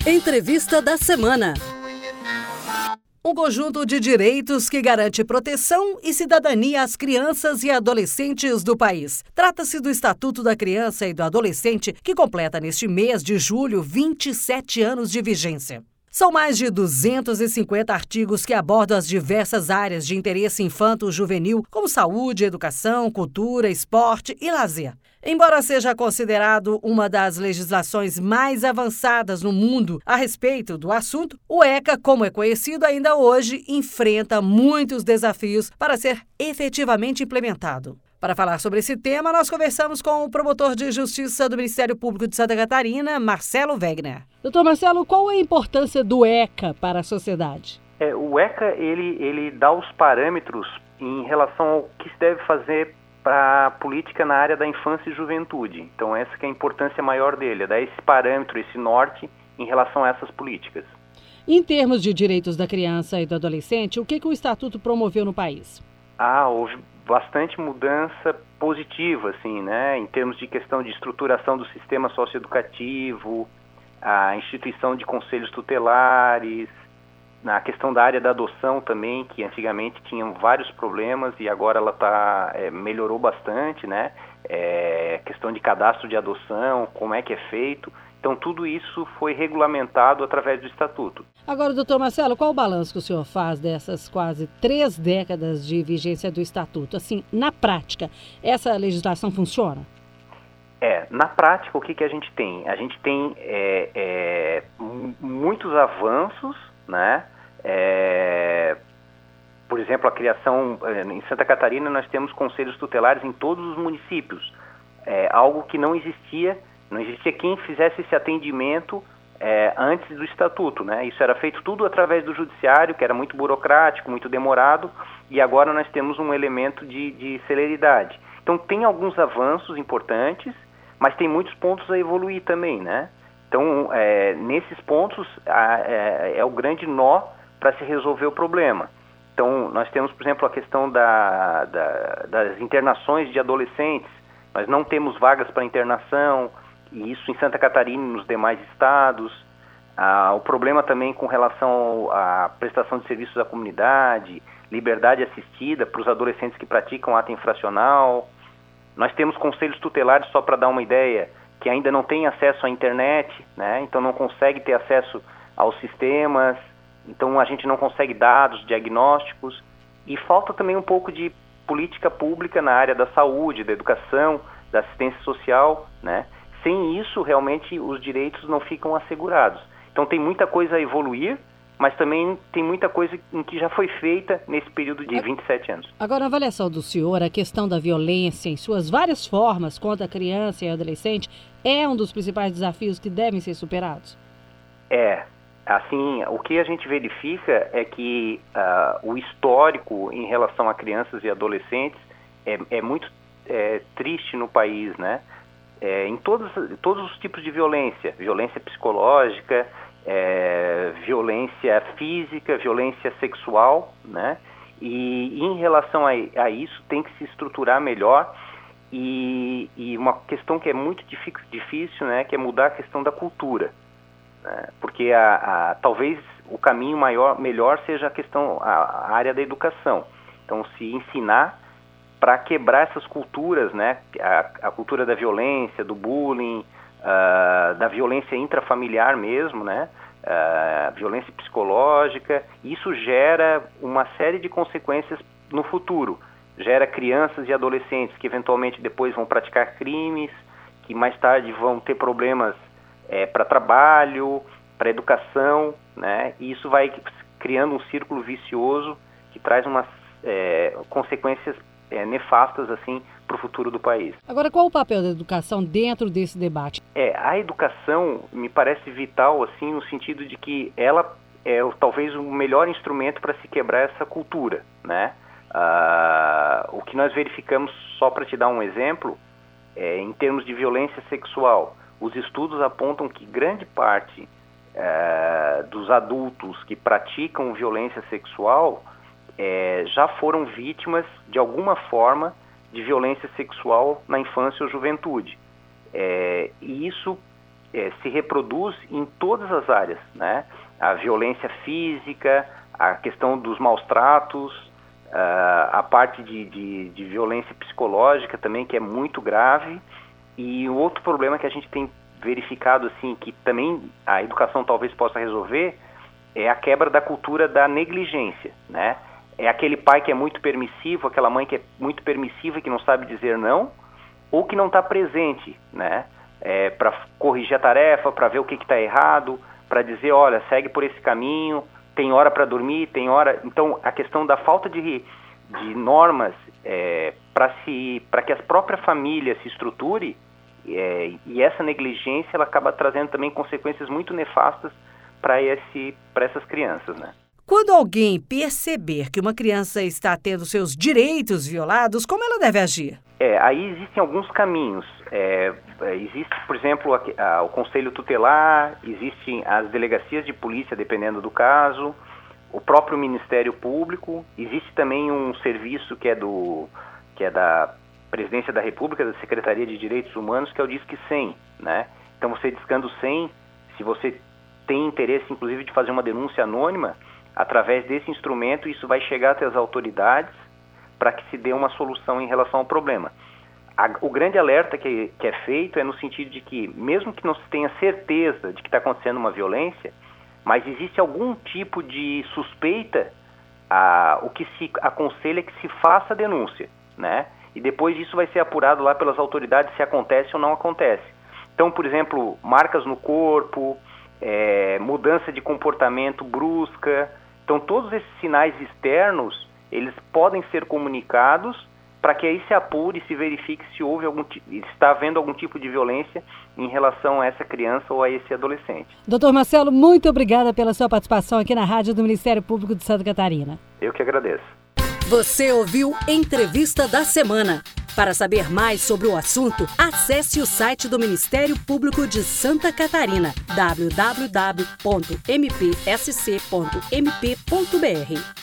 Entrevista da semana. Um conjunto de direitos que garante proteção e cidadania às crianças e adolescentes do país. Trata-se do Estatuto da Criança e do Adolescente, que completa neste mês de julho 27 anos de vigência. São mais de 250 artigos que abordam as diversas áreas de interesse infanto-juvenil, como saúde, educação, cultura, esporte e lazer. Embora seja considerado uma das legislações mais avançadas no mundo a respeito do assunto, o ECA, como é conhecido ainda hoje, enfrenta muitos desafios para ser efetivamente implementado. Para falar sobre esse tema, nós conversamos com o promotor de justiça do Ministério Público de Santa Catarina, Marcelo Wegner. Doutor Marcelo, qual é a importância do ECA para a sociedade? O ECA ele dá os parâmetros em relação ao que se deve fazer para a política na área da infância e juventude. Então essa que é a importância maior dele, é dar esse parâmetro, esse norte em relação a essas políticas. Em termos de direitos da criança e do adolescente, o que o Estatuto promoveu no país? Houve bastante mudança positiva, assim, né? Em termos de questão de estruturação do sistema socioeducativo, a instituição de conselhos tutelares, na questão da área da adoção também, que antigamente tinham vários problemas e agora ela melhorou bastante, né? Questão de cadastro de adoção, como é que é feito. Então, tudo isso foi regulamentado através do Estatuto. Agora, doutor Marcelo, qual o balanço que o senhor faz dessas quase 3 décadas de vigência do Estatuto? Assim, na prática, essa legislação funciona? Na prática, o que a gente tem? A gente tem muitos avanços, né? Por exemplo, a criação, em Santa Catarina nós temos conselhos tutelares em todos os municípios, algo que não existia quem fizesse esse atendimento antes do Estatuto, né? Isso era feito tudo através do judiciário, que era muito burocrático, muito demorado, e agora nós temos um elemento de celeridade. Então tem alguns avanços importantes, mas tem muitos pontos a evoluir também, né? Então, nesses pontos é o grande nó para se resolver o problema. Então, nós temos, por exemplo, a questão das internações de adolescentes. Nós não temos vagas para internação, e isso em Santa Catarina e nos demais estados. O problema também com relação à prestação de serviços à comunidade, liberdade assistida para os adolescentes que praticam ato infracional. Nós temos conselhos tutelares, só para dar uma ideia, que ainda não têm acesso à internet, né? Então não consegue ter acesso aos sistemas, então a gente não consegue dados diagnósticos, e falta também um pouco de política pública na área da saúde, da educação, da assistência social, né? Sem isso, realmente, os direitos não ficam assegurados. Então tem muita coisa a evoluir, mas também tem muita coisa em que já foi feita nesse período de 27 anos. Agora, na avaliação do senhor, a questão da violência em suas várias formas contra a criança e adolescente é um dos principais desafios que devem ser superados? Assim, o que a gente verifica é que o histórico em relação a crianças e adolescentes é muito triste no país, né? Em todos os tipos de violência psicológica, violência física, violência sexual, né? E em relação a isso tem que se estruturar melhor, e uma questão que é muito difícil, né? Que é mudar a questão da cultura, né? Porque talvez o caminho melhor seja a área da educação. Então, se ensinar para quebrar essas culturas, né? A cultura da violência, do bullying, da violência intrafamiliar mesmo, né? Violência psicológica. Isso gera uma série de consequências no futuro. Gera crianças e adolescentes que eventualmente depois vão praticar crimes, que mais tarde vão ter problemas para trabalho, para educação, né? E isso vai criando um círculo vicioso que traz umas consequências nefastas assim para o futuro do país. Agora, qual o papel da educação dentro desse debate? A educação me parece vital assim no sentido de que ela é talvez o melhor instrumento para se quebrar essa cultura, né? O que nós verificamos, só para te dar um exemplo, em termos de violência sexual, os estudos apontam que grande parte dos adultos que praticam violência sexual já foram vítimas de alguma forma de violência sexual na infância ou juventude. E isso se reproduz em todas as áreas, né? A violência física, a questão dos maus tratos, a parte de violência psicológica também, que é muito grave. E o outro problema que a gente tem verificado, assim, que também a educação talvez possa resolver, é a quebra da cultura da negligência, né? É aquele pai que é muito permissivo, aquela mãe que é muito permissiva e que não sabe dizer não, ou que não está presente, né? Para corrigir a tarefa, para ver o que está errado, para dizer, olha, segue por esse caminho, tem hora para dormir, tem hora... Então, a questão da falta de normas para que a própria família se estruture, e essa negligência ela acaba trazendo também consequências muito nefastas para essas crianças, né? Quando alguém perceber que uma criança está tendo seus direitos violados, como ela deve agir? Aí existem alguns caminhos. Existe, por exemplo, o Conselho Tutelar, existem as delegacias de polícia, dependendo do caso, o próprio Ministério Público, existe também um serviço que é da Presidência da República, da Secretaria de Direitos Humanos, que é o Disque 100, né? Então, você discando 100, se você tem interesse, inclusive, de fazer uma denúncia anônima, através desse instrumento, isso vai chegar até as autoridades para que se dê uma solução em relação ao problema. O grande alerta que é feito é no sentido de que, mesmo que não se tenha certeza de que está acontecendo uma violência, mas existe algum tipo de suspeita, o que se aconselha é que se faça a denúncia, né? E depois isso vai ser apurado lá pelas autoridades se acontece ou não acontece. Então, por exemplo, marcas no corpo, mudança de comportamento brusca. Então, todos esses sinais externos, eles podem ser comunicados para que aí se apure e se verifique se está havendo algum tipo de violência em relação a essa criança ou a esse adolescente. Doutor Marcelo, muito obrigada pela sua participação aqui na Rádio do Ministério Público de Santa Catarina. Eu que agradeço. Você ouviu Entrevista da Semana. Para saber mais sobre o assunto, acesse o site do Ministério Público de Santa Catarina, www.mpsc.mp.br.